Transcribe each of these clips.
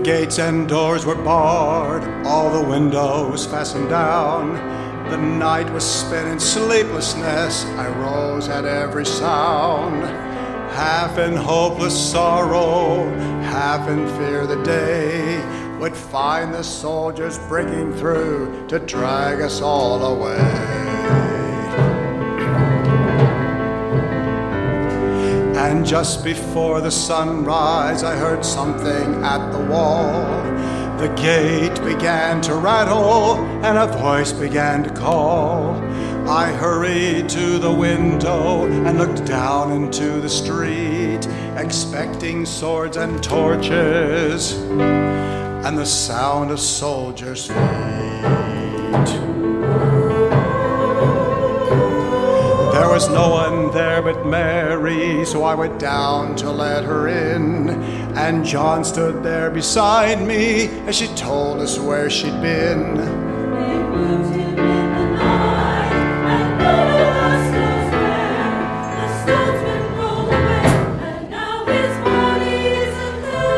gates and doors were barred, all the windows fastened down. The night was spent in sleeplessness, I rose at every sound. Half in hopeless sorrow, half in fear the day would find the soldiers breaking through to drag us all away. And just before the sunrise, I heard something at the wall. The gate began to rattle, and a voice began to call. I hurried to the window and looked down into the street, expecting swords and torches and the sound of soldiers' feet. There was no one there but Mary, so I went down to let her in. And John stood there beside me as she told us where she'd been. They moved him in the night, and none of us knows where. The stone's been rolled away, and now his body isn't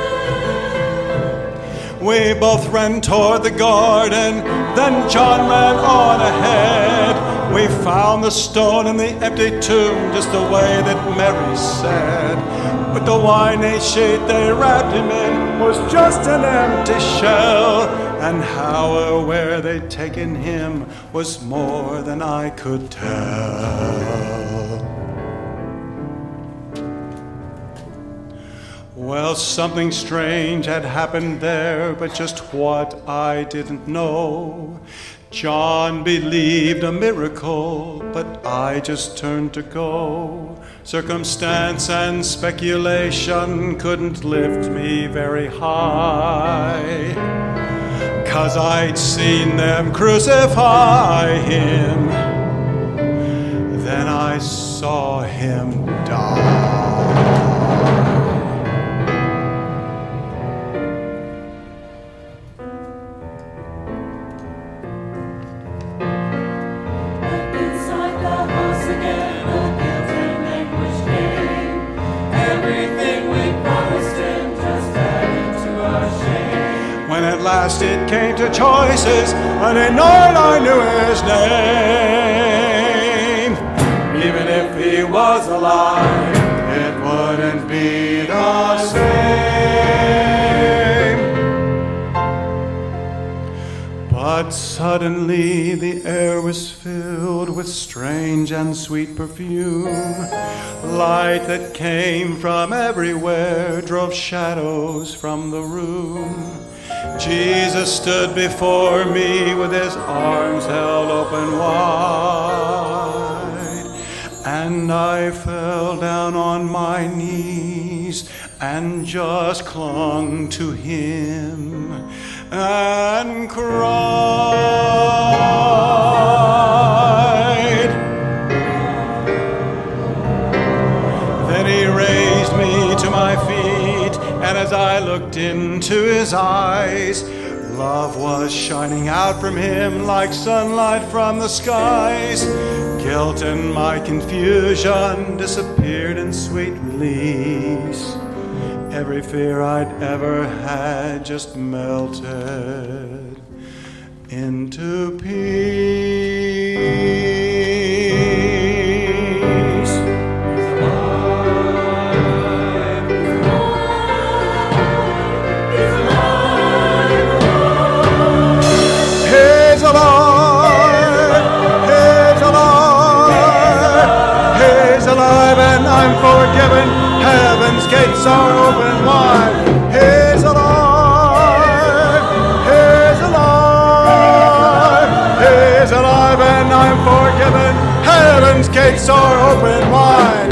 there. We both ran toward the garden, then John ran on ahead. We found the stone in the empty tomb, just the way that Mary said. But the wine-age sheet they wrapped him in was just an empty shell, and how or where they'd taken him was more than I could tell. Well, something strange had happened there, but just what I didn't know. John believed a miracle, but I just turned to go. Circumstance and speculation couldn't lift me very high, 'cause I'd seen them crucify him, then I saw him die. When at last it came to choices, and in night I knew his name. Even if he was alive, it wouldn't be the same. But suddenly the air was filled with strange and sweet perfume. Light that came from everywhere drove shadows from the room. Jesus stood before me with his arms held open wide, and I fell down on my knees and just clung to him and cried. Then he raised me to my feet, and as I looked into his eyes, love was shining out from him like sunlight from the skies. Guilt and my confusion disappeared in sweet release. Every fear I'd ever had just melted into peace. I'm forgiven, heaven's gates are open wide. He's alive, he's alive, he's alive, and I'm forgiven, heaven's gates are open wide.